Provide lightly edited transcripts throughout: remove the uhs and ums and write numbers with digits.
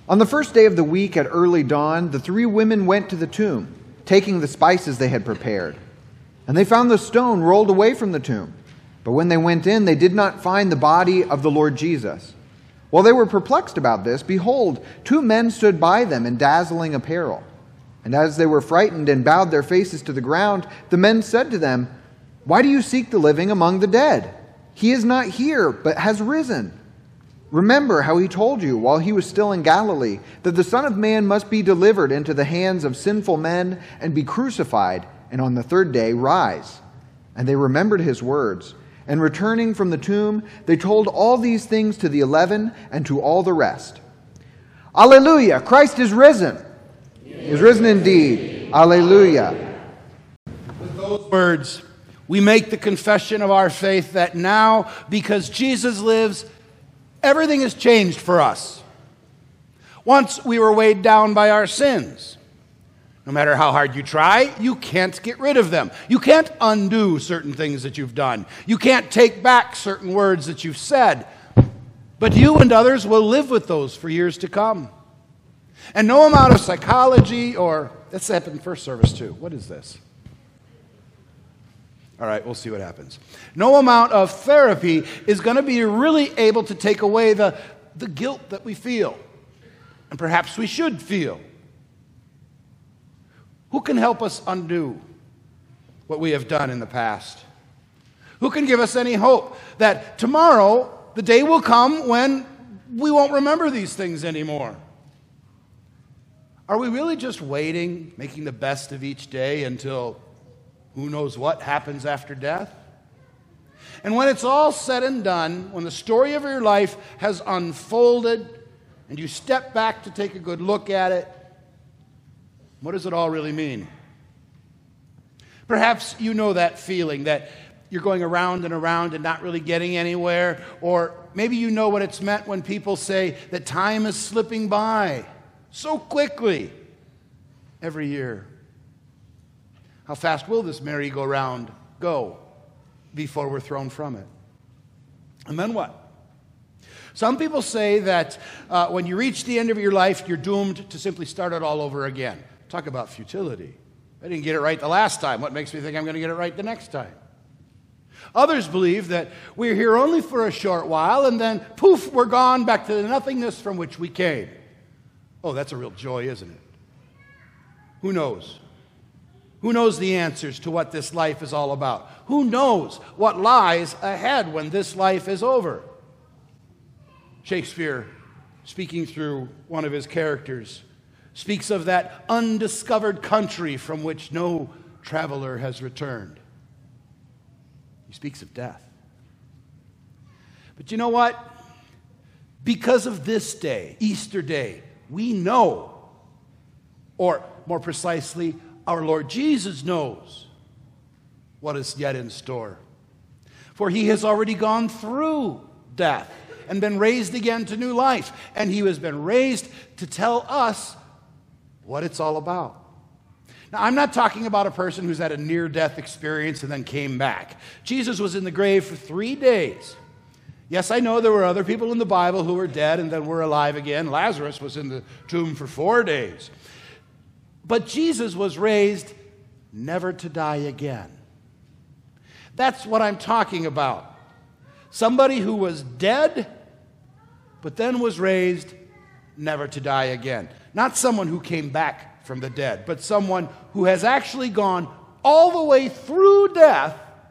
On the first day of the week at early dawn, the 3 women went to the tomb, taking the spices they had prepared. And they found the stone rolled away from the tomb. But when they went in, they did not find the body of the Lord Jesus. While they were perplexed about this, behold, 2 men stood by them in dazzling apparel. And as they were frightened and bowed their faces to the ground, the men said to them, "Why do you seek the living among the dead? He is not here, but has risen. Remember how he told you while he was still in Galilee that the Son of Man must be delivered into the hands of sinful men and be crucified, and on the 3rd day rise." And they remembered his words. And returning from the tomb, they told all these things to the 11 and to all the rest. Alleluia! Christ is risen. He is risen indeed. Alleluia. With those words, we make the confession of our faith that now, because Jesus lives, everything has changed for us. Once we were weighed down by our sins. No matter how hard you try, you can't get rid of them. You can't undo certain things that you've done. You can't take back certain words that you've said. But you and others will live with those for years to come. And no amount of psychology or... That's happened in first service too. What is this? All right, we'll see what happens. No amount of therapy is going to be really able to take away the guilt that we feel. And perhaps we should feel. Who can help us undo what we have done in the past? Who can give us any hope that tomorrow, the day will come when we won't remember these things anymore? Are we really just waiting, making the best of each day until who knows what happens after death? And when it's all said and done, when the story of your life has unfolded and you step back to take a good look at it, what does it all really mean? Perhaps you know that feeling that you're going around and around and not really getting anywhere. Or maybe you know what it's meant when people say that time is slipping by so quickly every year. How fast will this merry-go-round go before we're thrown from it? And then what? Some people say that when you reach the end of your life, you're doomed to simply start it all over again. Talk about futility. I didn't get it right the last time. What makes me think I'm going to get it right the next time? Others believe that we're here only for a short while and then, poof, we're gone back to the nothingness from which we came. Oh, that's a real joy, isn't it? Who knows? Who knows the answers to what this life is all about? Who knows what lies ahead when this life is over? Shakespeare, speaking through one of his characters, speaks of that undiscovered country from which no traveler has returned. He speaks of death. But you know what? Because of this day, Easter Day, we know, or more precisely, our Lord Jesus knows what is yet in store. For he has already gone through death and been raised again to new life. And he has been raised to tell us what it's all about. Now, I'm not talking about a person who's had a near-death experience and then came back. Jesus was in the grave for 3 days. Yes, I know there were other people in the Bible who were dead and then were alive again. Lazarus was in the tomb for 4 days. But Jesus was raised never to die again. That's what I'm talking about. Somebody who was dead, but then was raised never to die again. Not someone who came back from the dead, but someone who has actually gone all the way through death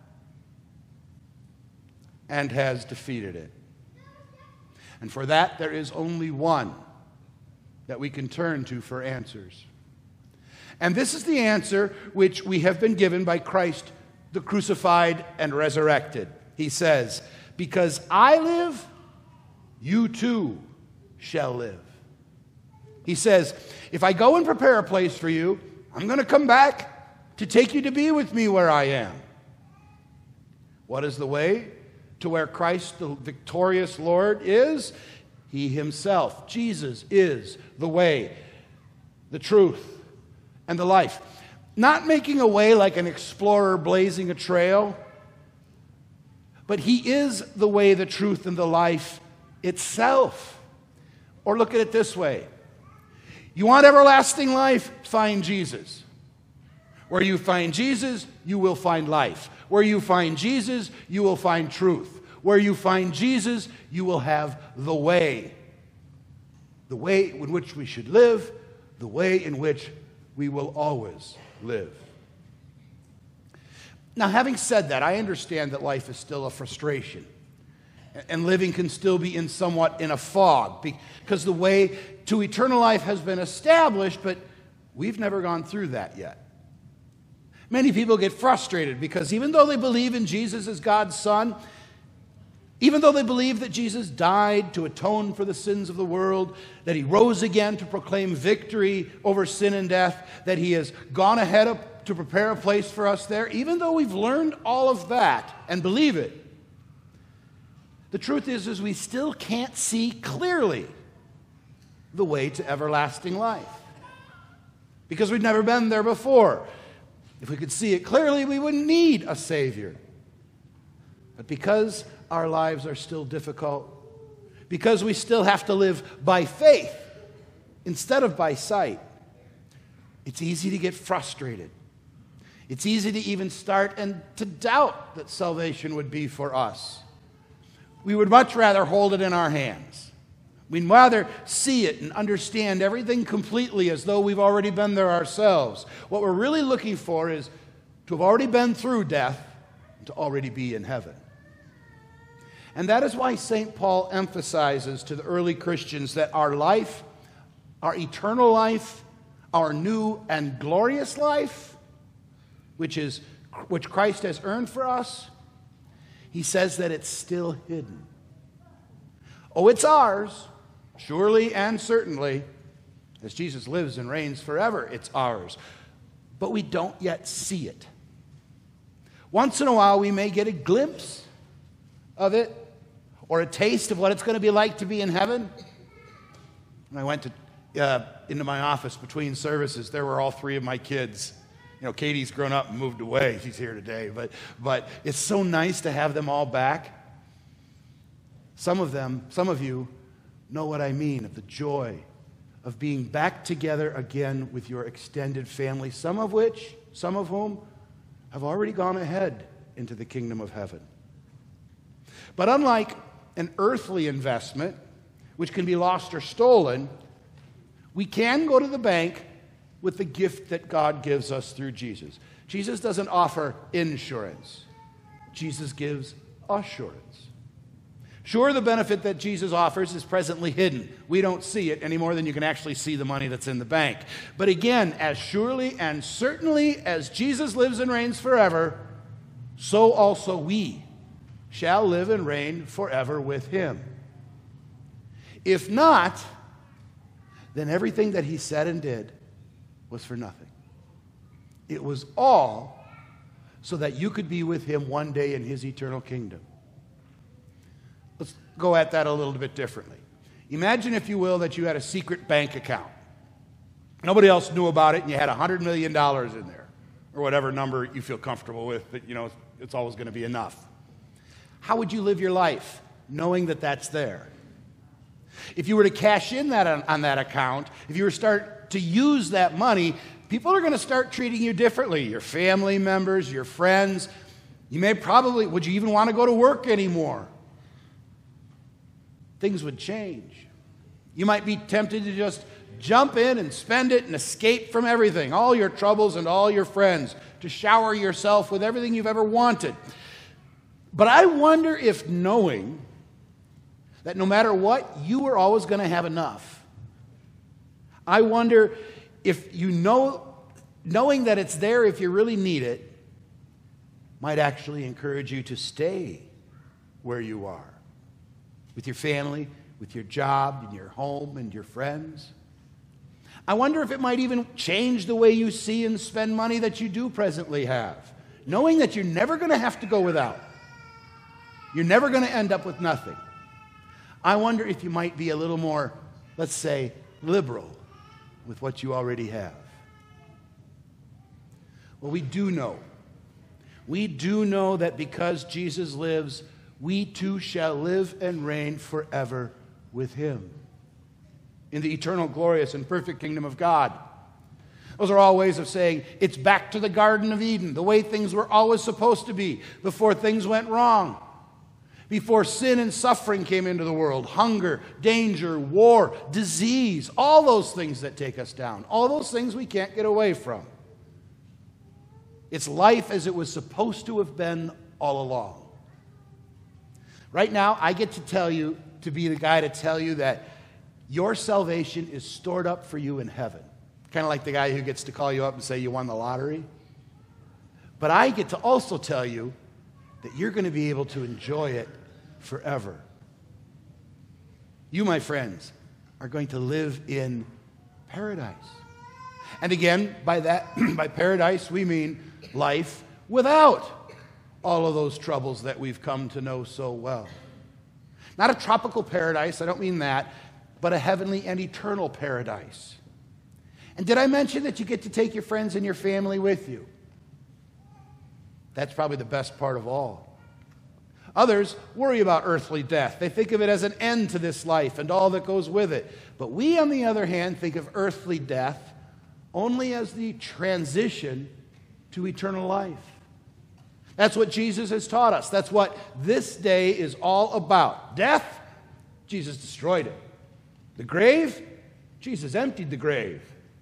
and has defeated it. And for that, there is only one that we can turn to for answers. And this is the answer which we have been given by Christ, the crucified and resurrected. He says, "Because I live, you too shall live." He says, if I go and prepare a place for you, I'm going to come back to take you to be with me where I am. What is the way to where Christ, the victorious Lord, is? He himself, Jesus, is the way, the truth, and the life. Not making a way like an explorer blazing a trail, but he is the way, the truth, and the life itself. Or look at it this way. You want everlasting life? Find Jesus. Where you find Jesus, you will find life. Where you find Jesus, you will find truth. Where you find Jesus, you will have the way. The way in which we should live, the way in which we will always live. Now, having said that, I understand that life is still a frustration. And living can still be somewhat in a fog, because the way to eternal life has been established, but we've never gone through that yet. Many people get frustrated because even though they believe in Jesus as God's Son, even though they believe that Jesus died to atone for the sins of the world, that he rose again to proclaim victory over sin and death, that he has gone ahead to prepare a place for us there, even though we've learned all of that and believe it, the truth is we still can't see clearly the way to everlasting life because we've never been there before. If we could see it clearly, we wouldn't need a Savior. But because our lives are still difficult, because we still have to live by faith instead of by sight, it's easy to get frustrated. It's easy to even start and to doubt that salvation would be for us. We would much rather hold it in our hands. We'd rather see it and understand everything completely as though we've already been there ourselves. What we're really looking for is to have already been through death and to already be in heaven. And that is why St. Paul emphasizes to the early Christians that our life, our eternal life, our new and glorious life, which Christ has earned for us, he says that it's still hidden. Oh, it's ours, surely and certainly. As Jesus lives and reigns forever, it's ours. But we don't yet see it. Once in a while, we may get a glimpse of it or a taste of what it's going to be like to be in heaven. When I went into my office between services, there were all three of my kids. You know, Katie's grown up and moved away. She's here today. But it's so nice to have them all back. Some of you know what I mean, of the joy of being back together again with your extended family, some of whom have already gone ahead into the kingdom of heaven. But unlike an earthly investment, which can be lost or stolen, we can go to the bank with the gift that God gives us through Jesus. Jesus doesn't offer insurance. Jesus gives assurance. Sure, the benefit that Jesus offers is presently hidden. We don't see it any more than you can actually see the money that's in the bank. But again, as surely and certainly as Jesus lives and reigns forever, so also we shall live and reign forever with him. If not, then everything that he said and did was for nothing. It was all so that you could be with him one day in his eternal kingdom. Let's go at that a little bit differently. Imagine, if you will, that you had a secret bank account. Nobody else knew about it, and you had $100 million in there, or whatever number you feel comfortable with, that, it's always going to be enough. How would you live your life knowing that that's there? If you were to cash in on that account, if you were to start to use that money, people are going to start treating you differently. Your family members, your friends. Would you even want to go to work anymore? Things would change. You might be tempted to just jump in and spend it and escape from everything, all your troubles and all your friends, to shower yourself with everything you've ever wanted. But I wonder if knowing that no matter what, you are always going to have enough. I wonder if knowing that it's there if you really need it, might actually encourage you to stay where you are. With your family, with your job, in your home, and your friends. I wonder if it might even change the way you see and spend money that you do presently have, knowing that you're never going to have to go without. You're never going to end up with nothing. I wonder if you might be a little more, let's say, liberal with what you already have. Well, we do know. We do know that because Jesus lives, we too shall live and reign forever with him. in the eternal, glorious, and perfect kingdom of God. Those are all ways of saying it's back to the Garden of Eden, the way things were always supposed to be before things went wrong, before sin and suffering came into the world, hunger, danger, war, disease, all those things that take us down, all those things we can't get away from. It's life as it was supposed to have been all along. Right now, I get to be the guy to tell you that your salvation is stored up for you in heaven. Kind of like the guy who gets to call you up and say you won the lottery. But I get to also tell you that you're going to be able to enjoy it forever. You, my friends, are going to live in paradise. And again, by paradise, we mean life without all of those troubles that we've come to know so well. Not a tropical paradise, I don't mean that, but a heavenly and eternal paradise. And did I mention that you get to take your friends and your family with you? That's probably the best part of all. Others worry about earthly death. They think of it as an end to this life and all that goes with it. But we, on the other hand, think of earthly death only as the transition to eternal life. That's what Jesus has taught us. That's what this day is all about. Death, Jesus destroyed it. The grave, Jesus emptied the grave.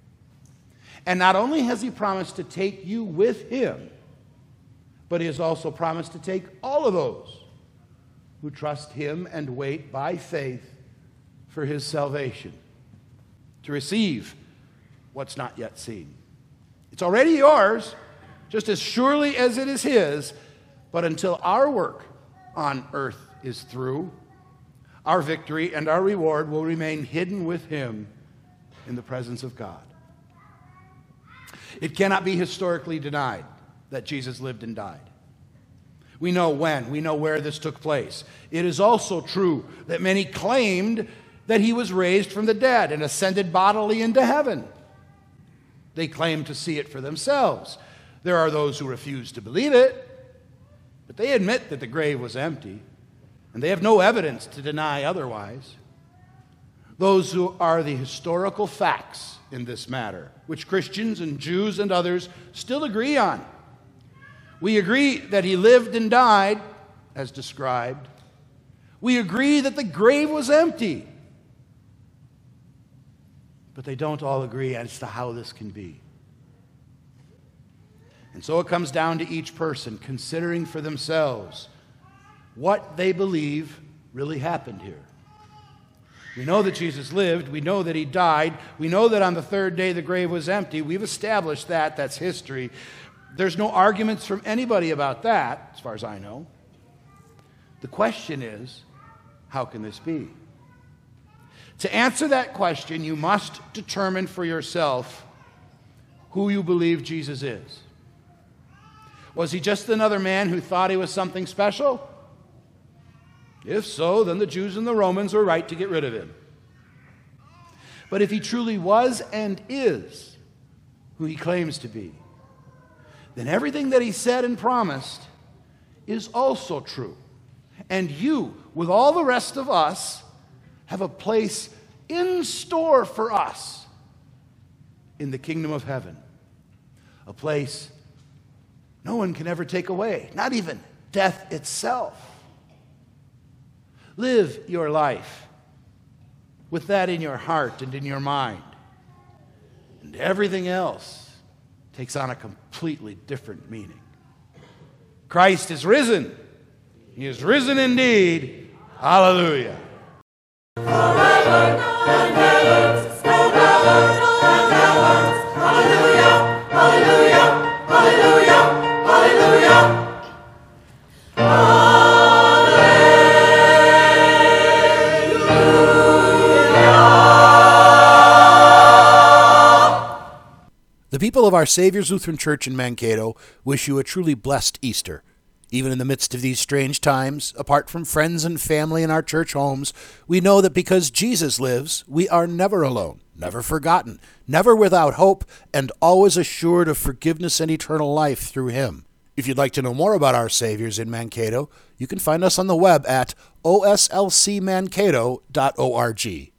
And not only has he promised to take you with him, but he has also promised to take all of those who trust him and wait by faith for his salvation, to receive what's not yet seen. It's already yours, just as surely as it is his, but until our work on earth is through, our victory and our reward will remain hidden with him in the presence of God. It cannot be historically denied that Jesus lived and died. We know when, we know where this took place. It is also true that many claimed that he was raised from the dead and ascended bodily into heaven. They claimed to see it for themselves. There are those who refuse to believe it, but they admit that the grave was empty, and they have no evidence to deny otherwise. Those who are the historical facts in this matter, which Christians and Jews and others still agree on. We agree that he lived and died, as described. We agree that the grave was empty. But they don't all agree as to how this can be. And so it comes down to each person considering for themselves what they believe really happened here. We know that Jesus lived. We know that he died. We know that on the third day the grave was empty. We've established that. That's history. There's no arguments from anybody about that, as far as I know. The question is, how can this be? To answer that question, you must determine for yourself who you believe Jesus is. Was he just another man who thought he was something special? If so, then the Jews and the Romans were right to get rid of him. But if he truly was and is who he claims to be, then everything that he said and promised is also true. And you, with all the rest of us, have a place in store for us in the kingdom of heaven. A place no one can ever take away, not even death itself. Live your life with that in your heart and in your mind. And everything else takes on a completely different meaning. Christ is risen. He is risen indeed. Hallelujah. Forever and ever, forever and ever. Hallelujah, hallelujah, hallelujah, hallelujah. The people of Our Savior's Lutheran Church in Mankato wish you a truly blessed Easter. Even in the midst of these strange times, apart from friends and family in our church homes, we know that because Jesus lives, we are never alone, never forgotten, never without hope, and always assured of forgiveness and eternal life through him. If you'd like to know more about Our Savior's in Mankato, you can find us on the web at oslcmankato.org.